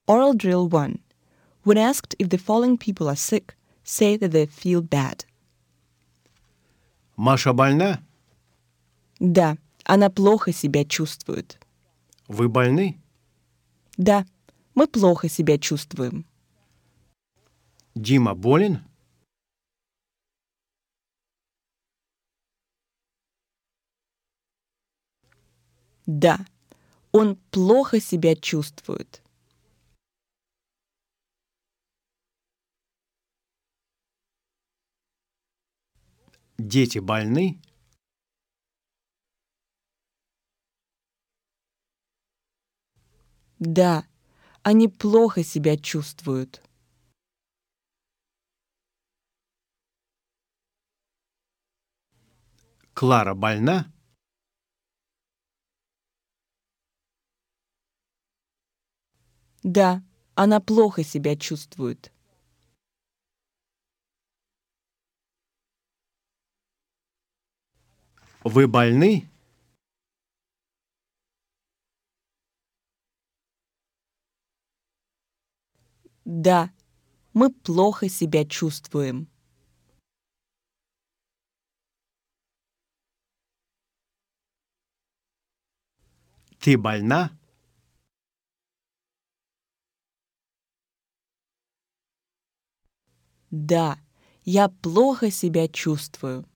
Oral Drill 1. When asked if the following people are sick, say that they feel bad. Маша больна? Да, она плохо себя чувствует. Вы больны? Да, мы плохо себя чувствуем. Дима болен? Да, он плохо себя чувствует. Дети больны? Да, они плохо себя чувствуют. Клара больна? Да, она плохо себя чувствует. Вы больны? Да, мы плохо себя чувствуем. Ты больна? Да, я плохо себя чувствую.